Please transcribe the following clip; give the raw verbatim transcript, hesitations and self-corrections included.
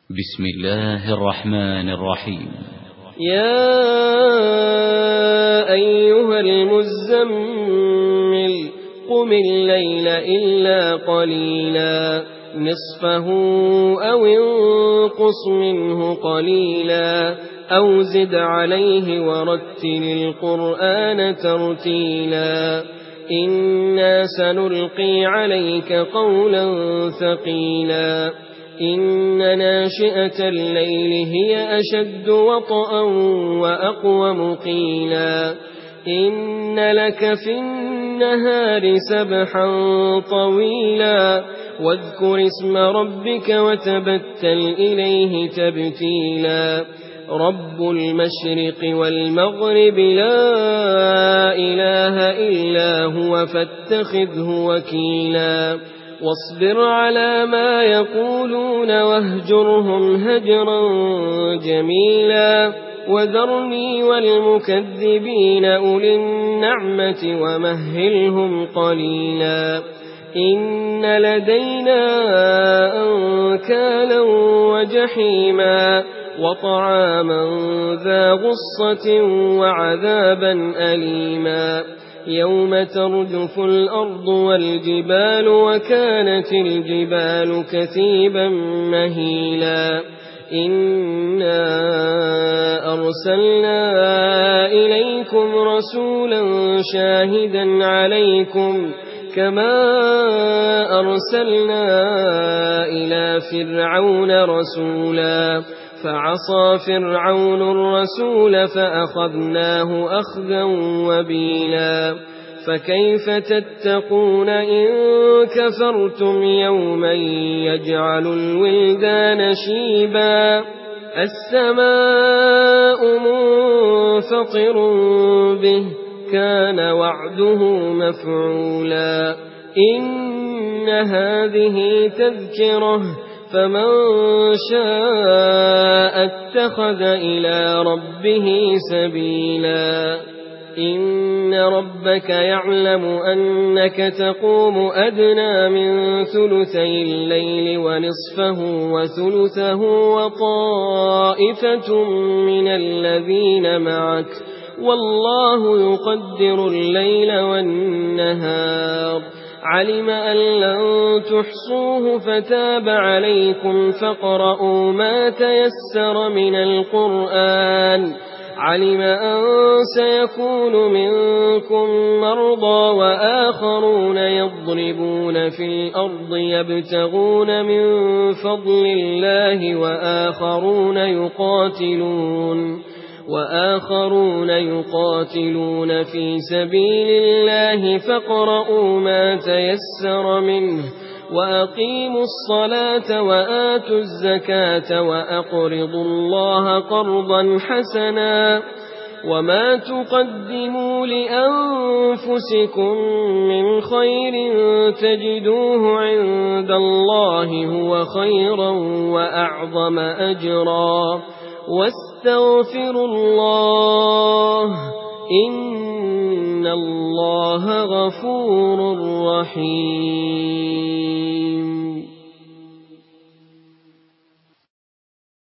بسم الله الرحمن الرحيم. يا أيها المزمل قم الليل إلا قليلا نصفه أو انقص منه قليلا أو زد عليه ورتل القرآن ترتيلا إنا سنلقي عليك قولا ثقيلا إن ناشئة الليل هي أشد وطئا وأقوم قيلا إن لك في النهار سبحا طويلا واذكر اسم ربك وتبتل إليه تبتيلا رب المشرق والمغرب لا إله إلا هو فاتخذه وكيلا واصبر على ما يقولون واهجرهم هجرا جميلا وذرني والمكذبين أولي النعمة ومهلهم قليلا إن لدينا أنكالا وجحيما وطعاما ذا غصة وعذابا أليما يوم ترجف الأرض والجبال وكانت الجبال كثيبا مهيلا إنا أرسلنا إليكم رسولا شاهدا عليكم كما أرسلنا إلى فرعون رسولا فعصى فرعون الرسول فأخذناه أخذا وبيلا فكيف تتقون إن كفرتم يوما يجعل الولدان شيبا السماء منفطر به كان وعده مفعولا إن هذه تذكرة فمن شاء اتخذ إلى ربه سبيلا إن ربك يعلم أنك تقوم أدنى من ثلثي الليل ونصفه وثلثه وطائفة من الذين معك والله يقدر الليل والنهار علم أن لن تحصوه فتاب عليكم فاقرؤوا ما تيسر من القرآن علم أن سيكون منكم مرضى وآخرون يضربون في الأرض يبتغون من فضل الله وآخرون يقاتلون وآخرون يقاتلون في سبيل الله فاقرؤوا ما تيسر منه وأقيموا الصلاة وآتوا الزكاة وأقرضوا الله قرضا حسنا وما تقدموا لأنفسكم من خير تجدوه عند الله هو خيرا وأعظم أجرا واستغفروا الله إن الله غفور رحيم.